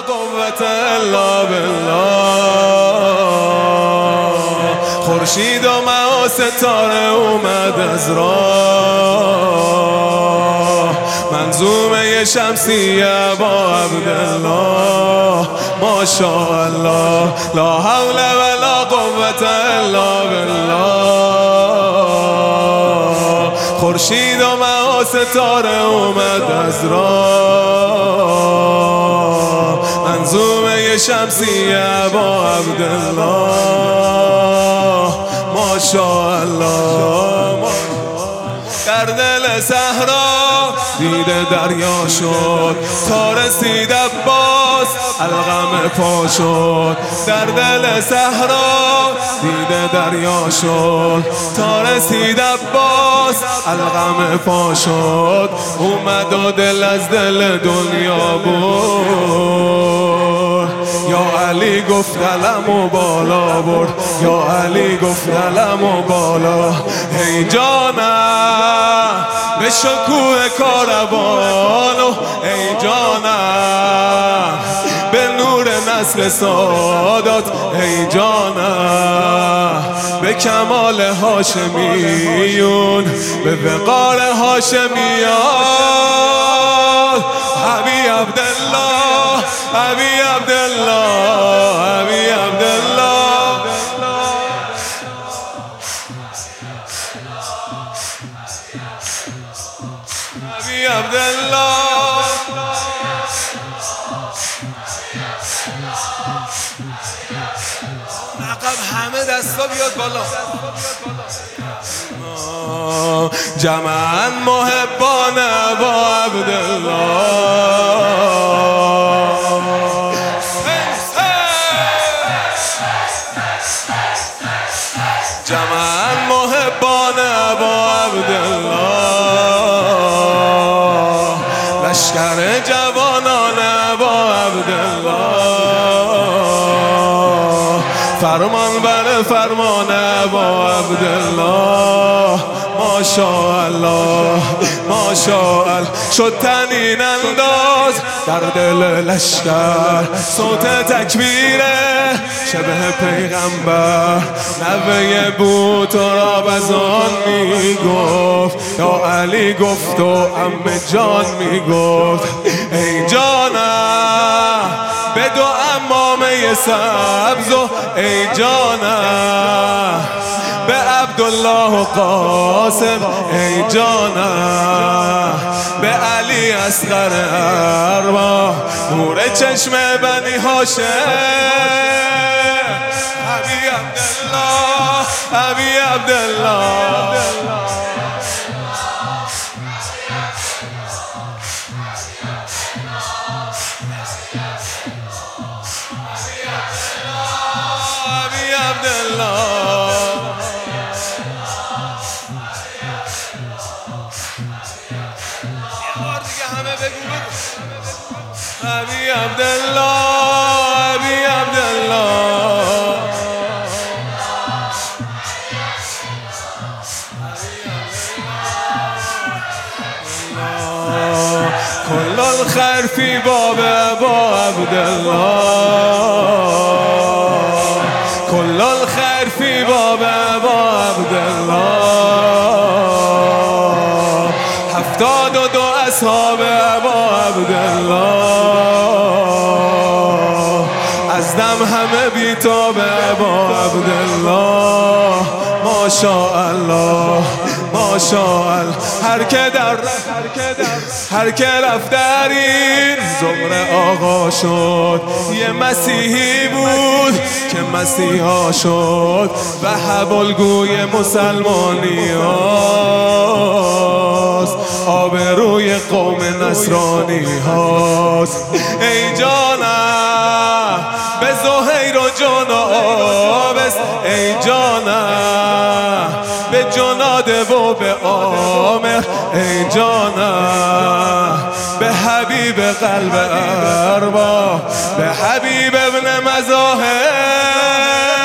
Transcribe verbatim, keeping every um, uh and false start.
قوة الا بالله. خورشید و ماه ستاره اومد از راه، منظومه شمسیه با عبدالله. ماشاءالله لا حول ولا قوة الا بالله. خورشید و ماه ستاره اومد از راه، منظومه شمسیه با عبدالله. ماشاءالله در دل صحرا دیده دریا شد، تا رسید عباس القم پا شد. در دل صحرا دیده دریا شد، تا رسید عباس القم پا شد. اومد و دل از دل دنیا برد، یا علی گفت علمو بالا برد، یا علی گفت علمو بالا. ای جانم به شکوه کاروان و ای جانم به نور نسل سادات، ای جانم به کمال هاشمیون، به وقار هاشمیان. ابی عبدالله ابی عبدالله ابی عبدالله. ابی عبدالله عقب همه دستا بیاد بالا. جمعاً محبان با عبدالله، جمعاً محبان با عبدالله. لشکر جوانان با عبدالله، فرمان بر فرمان با عبدالله. ماشاءالله ماشاءالله شد تنین انداز در دل لشکر، صوت تکبیره شبه پیغمبر. نوه بود و را بزان می گفت، یا علی گفت و ام جان می گفت. ای جانم به دو امامه سبز و ای جانم به عبدالله و قاسم، ای جانم به علی اصغر ارواح، نور چشم بنی هاشم. ابی عبدالله ابی عبدالله ابی عبدالله. ابی عبدالله ابی عبدالله کل الخیر فی باب ابا عبدالله، کل الخیر فی باب ابا عبدالله. هفتاد و دو اصحاب ابا عبدالله، از دم همه بیتاب ابا عبدالله. ماشاءالله ماشاءالله هر که در هر که رفت در این زمره آقا شد، یه مسیحی بود که مسیحا شد، وهب الگوی مسلمانی هاست، آبروی قوم نصرانی هاست. ای جانم به زهیر و جنابست، ای جانم به جناده و به عامر، ای جانم به حبیب قلب ارواح، به حبیب ابن مظاهر.